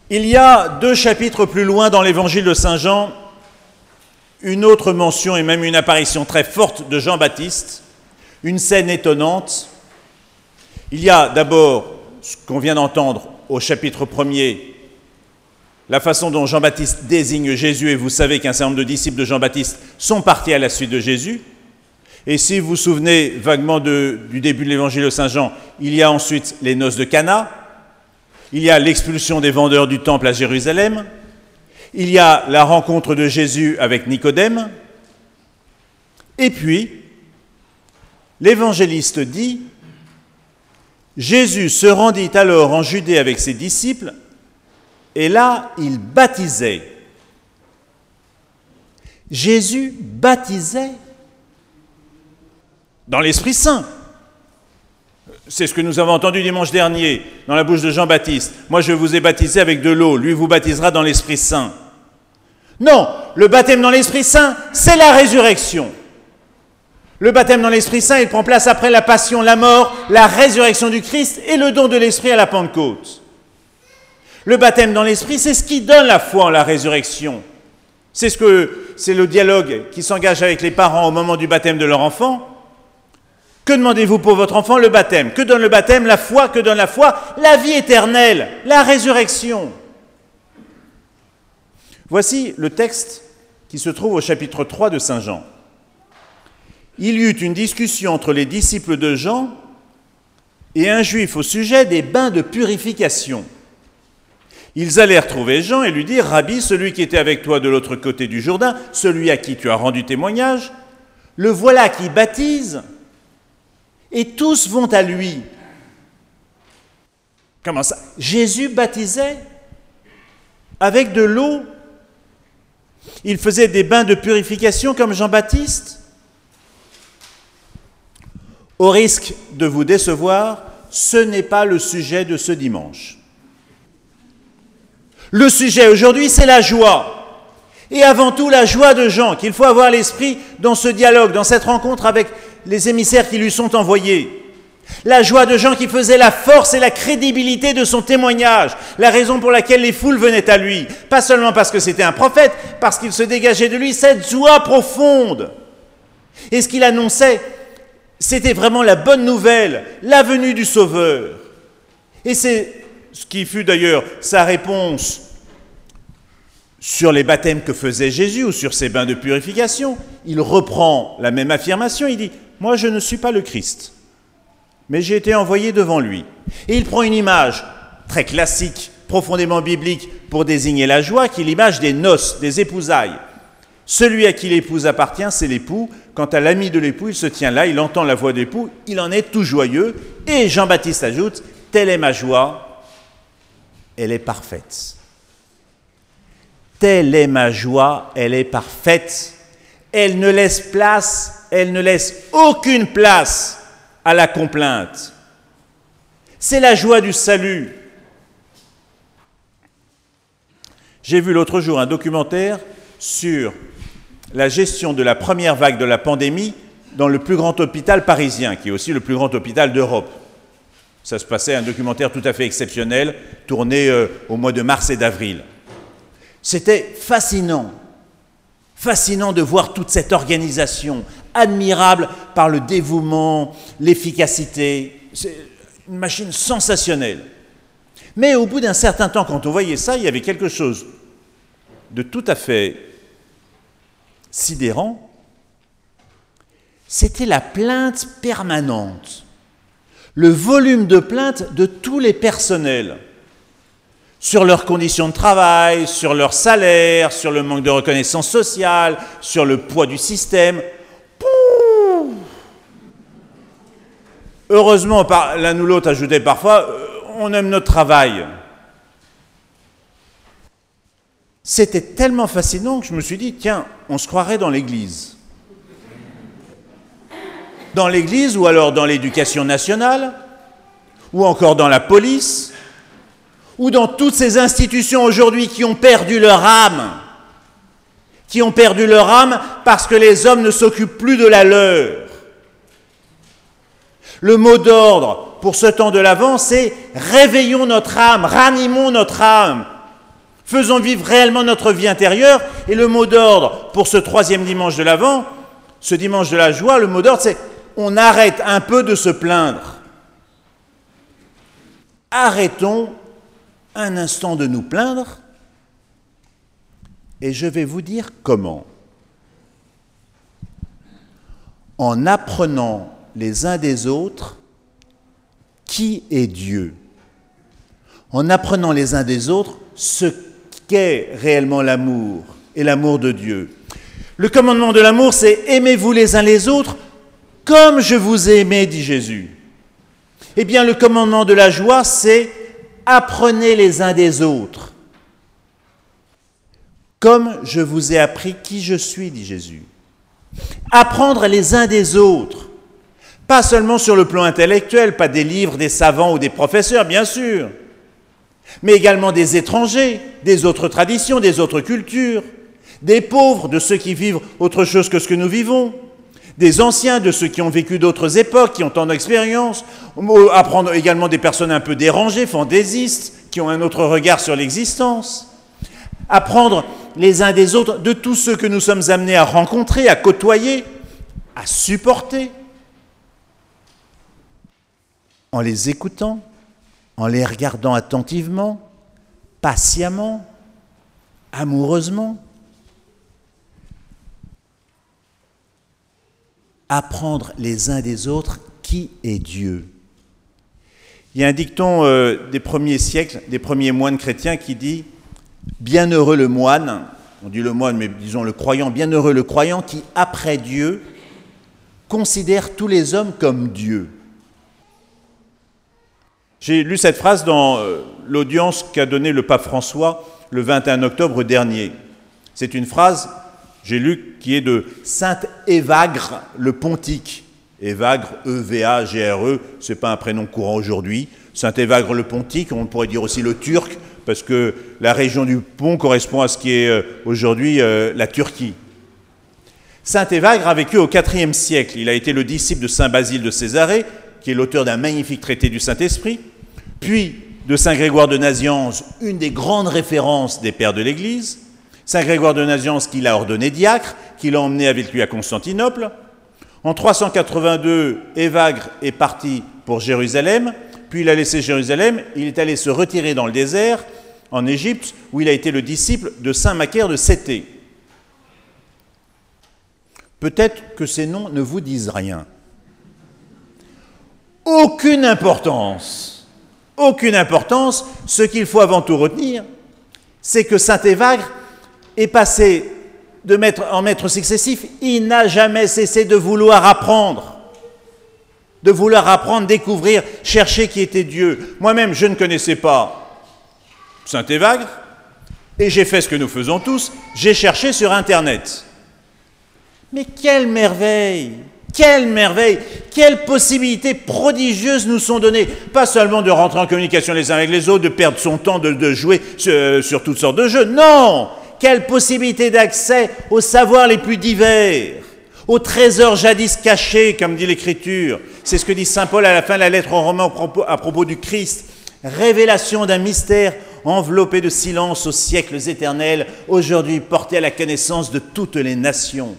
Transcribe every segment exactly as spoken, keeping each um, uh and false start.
Il y a deux chapitres plus loin dans l'évangile de Saint Jean, une autre mention et même une apparition très forte de Jean-Baptiste, une scène étonnante. Il y a d'abord ce qu'on vient d'entendre au chapitre premier, la façon dont Jean-Baptiste désigne Jésus, et vous savez qu'un certain nombre de disciples de Jean-Baptiste sont partis à la suite de Jésus. Et si vous vous souvenez vaguement de, du début de l'évangile de Saint Jean, il y a ensuite les noces de Cana, il y a l'expulsion des vendeurs du temple à Jérusalem, il y a la rencontre de Jésus avec Nicodème, et puis l'évangéliste dit « Jésus se rendit alors en Judée avec ses disciples, et là, il baptisait. » Jésus baptisait dans l'Esprit Saint. C'est ce que nous avons entendu dimanche dernier dans la bouche de Jean-Baptiste. Moi, je vous ai baptisé avec de l'eau, lui vous baptisera dans l'Esprit Saint. Non, le baptême dans l'Esprit Saint, c'est la résurrection. Le baptême dans l'Esprit Saint, il prend place après la passion, la mort, la résurrection du Christ et le don de l'Esprit à la Pentecôte. Le baptême dans l'Esprit, c'est ce qui donne la foi en la résurrection. C'est ce que c'est le dialogue qui s'engage avec les parents au moment du baptême de leur enfant. Que demandez-vous pour votre enfant? Le baptême. Que donne le baptême? La foi. Que donne la foi? La vie éternelle, la résurrection. Voici le texte qui se trouve au chapitre trois de Saint Jean. Il y eut une discussion entre les disciples de Jean et un juif au sujet des bains de purification. Ils allèrent trouver Jean et lui dirent « Rabbi, celui qui était avec toi de l'autre côté du Jourdain, celui à qui tu as rendu témoignage, le voilà qui baptise, et tous vont à lui. » Comment ça? Jésus baptisait avec de l'eau. Il faisait des bains de purification comme Jean-Baptiste. Au risque de vous décevoir, ce n'est pas le sujet de ce dimanche. Le sujet aujourd'hui, c'est la joie. Et avant tout, la joie de Jean, qu'il faut avoir l'esprit dans ce dialogue, dans cette rencontre avec les émissaires qui lui sont envoyés. La joie de Jean qui faisait la force et la crédibilité de son témoignage, la raison pour laquelle les foules venaient à lui, pas seulement parce que c'était un prophète, parce qu'il se dégageait de lui cette joie profonde. Et ce qu'il annonçait, c'était vraiment la bonne nouvelle, la venue du Sauveur. Et c'est ce qui fut d'ailleurs sa réponse sur les baptêmes que faisait Jésus ou sur ses bains de purification. Il reprend la même affirmation, il dit « Moi, je ne suis pas le Christ, mais j'ai été envoyé devant lui. » Et il prend une image très classique, profondément biblique, pour désigner la joie, qui est l'image des noces, des épousailles. Celui à qui l'épouse appartient, c'est l'époux. Quant à l'ami de l'époux, il se tient là, il entend la voix de l'époux, il en est tout joyeux. Et Jean-Baptiste ajoute « Telle est ma joie, elle est parfaite. » Telle est ma joie, elle est parfaite. Elle ne laisse place, elle ne laisse aucune place à la complainte. C'est la joie du salut. J'ai vu l'autre jour un documentaire sur la gestion de la première vague de la pandémie dans le plus grand hôpital parisien, qui est aussi le plus grand hôpital d'Europe. Ça se passait, un documentaire tout à fait exceptionnel, tourné euh, au mois de mars et d'avril. C'était fascinant, fascinant de voir toute cette organisation, admirable par le dévouement, l'efficacité. C'est une machine sensationnelle. Mais au bout d'un certain temps, quand on voyait ça, il y avait quelque chose de tout à fait sidérant. C'était la plainte permanente, le volume de plaintes de tous les personnels, sur leurs conditions de travail, sur leur salaire, sur le manque de reconnaissance sociale, sur le poids du système. Pouh! Heureusement, l'un ou l'autre ajoutait parfois, on aime notre travail. C'était tellement fascinant que je me suis dit, tiens, on se croirait dans l'Église. Dans l'Église ou alors dans l'éducation nationale, ou encore dans la police, ou dans toutes ces institutions aujourd'hui qui ont perdu leur âme, qui ont perdu leur âme parce que les hommes ne s'occupent plus de la leur. Le mot d'ordre pour ce temps de l'Avent, c'est « réveillons notre âme, ranimons notre âme ». Faisons vivre réellement notre vie intérieure. Et le mot d'ordre pour ce troisième dimanche de l'Avent, ce dimanche de la joie, le mot d'ordre, c'est on arrête un peu de se plaindre. Arrêtons un instant de nous plaindre et je vais vous dire comment. En apprenant les uns des autres qui est Dieu. En apprenant les uns des autres ce qu'est réellement l'amour et l'amour de Dieu. Le commandement de l'amour, c'est « Aimez-vous les uns les autres comme je vous ai aimé », dit Jésus. Eh bien, le commandement de la joie, c'est « Apprenez les uns des autres comme je vous ai appris qui je suis », dit Jésus. Apprendre les uns des autres, pas seulement sur le plan intellectuel, pas des livres, des savants ou des professeurs, bien sûr, mais également des étrangers, des autres traditions, des autres cultures, des pauvres, de ceux qui vivent autre chose que ce que nous vivons, des anciens, de ceux qui ont vécu d'autres époques, qui ont tant d'expérience, apprendre également des personnes un peu dérangées, fantaisistes, qui ont un autre regard sur l'existence, apprendre les uns des autres de tous ceux que nous sommes amenés à rencontrer, à côtoyer, à supporter, en les écoutant, en les regardant attentivement, patiemment, amoureusement. Apprendre les uns des autres qui est Dieu. Il y a un dicton euh, des premiers siècles, des premiers moines chrétiens qui dit « Bienheureux le moine », on dit le moine, mais disons le croyant, « Bienheureux le croyant qui, après Dieu, considère tous les hommes comme Dieu ». J'ai lu cette phrase dans euh, l'audience qu'a donnée le pape François le vingt et un octobre dernier. C'est une phrase, j'ai lu, qui est de saint Évagre le Pontique. Évagre, E V A G R E, ce n'est pas un prénom courant aujourd'hui. Saint Évagre le Pontique, on pourrait dire aussi le Turc, parce que la région du Pont correspond à ce qui est euh, aujourd'hui euh, la Turquie. Saint Évagre a vécu au quatrième siècle. Il a été le disciple de saint Basile de Césarée, qui est l'auteur d'un magnifique traité du Saint-Esprit, puis de saint Grégoire de Nazianze, une des grandes références des pères de l'Église, saint Grégoire de Nazianze qui l'a ordonné diacre, qui l'a emmené avec lui à Constantinople. En trois cent quatre-vingt-deux, Évagre est parti pour Jérusalem, puis il a laissé Jérusalem, il est allé se retirer dans le désert, en Égypte, où il a été le disciple de saint Macaire de Céthée. Peut-être que ces noms ne vous disent rien. Aucune importance, aucune importance. Ce qu'il faut avant tout retenir, c'est que saint Évagre est passé de maître en maître successif, il n'a jamais cessé de vouloir apprendre, de vouloir apprendre, découvrir, chercher qui était Dieu. Moi-même, je ne connaissais pas saint Évagre, et j'ai fait ce que nous faisons tous, j'ai cherché sur Internet. Mais quelle merveille! Quelle merveille! Quelles possibilités prodigieuses nous sont données! Pas seulement de rentrer en communication les uns avec les autres, de perdre son temps, de, de jouer sur, sur toutes sortes de jeux. Non! Quelle possibilité d'accès aux savoirs les plus divers, aux trésors jadis cachés, comme dit l'Écriture. C'est ce que dit saint Paul à la fin de la lettre aux Romains à propos du Christ. Révélation d'un mystère enveloppé de silence aux siècles éternels, aujourd'hui porté à la connaissance de toutes les nations.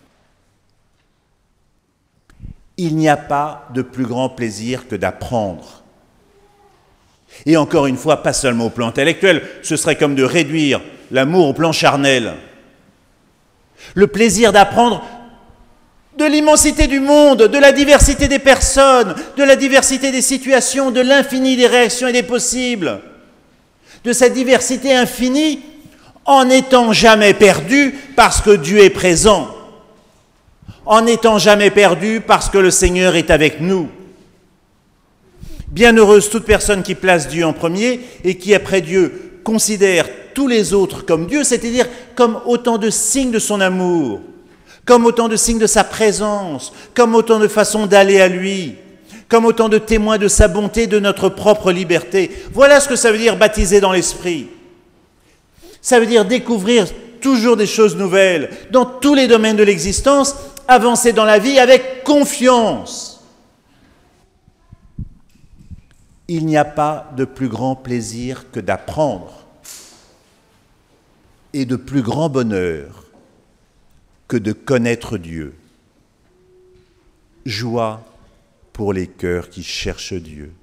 Il n'y a pas de plus grand plaisir que d'apprendre. Et encore une fois, pas seulement au plan intellectuel, ce serait comme de réduire l'amour au plan charnel. Le plaisir d'apprendre de l'immensité du monde, de la diversité des personnes, de la diversité des situations, de l'infini des réactions et des possibles, de cette diversité infinie en n'étant jamais perdu parce que Dieu est présent, en n'étant jamais perdu parce que le Seigneur est avec nous. Bienheureuse toute personne qui place Dieu en premier et qui, après Dieu, considère tous les autres comme Dieu, c'est-à-dire comme autant de signes de son amour, comme autant de signes de sa présence, comme autant de façons d'aller à lui, comme autant de témoins de sa bonté, de notre propre liberté. Voilà ce que ça veut dire baptiser dans l'esprit. Ça veut dire découvrir toujours des choses nouvelles dans tous les domaines de l'existence, avancer dans la vie avec confiance. Il n'y a pas de plus grand plaisir que d'apprendre. est de plus grand bonheur que de connaître Dieu. Joie pour les cœurs qui cherchent Dieu.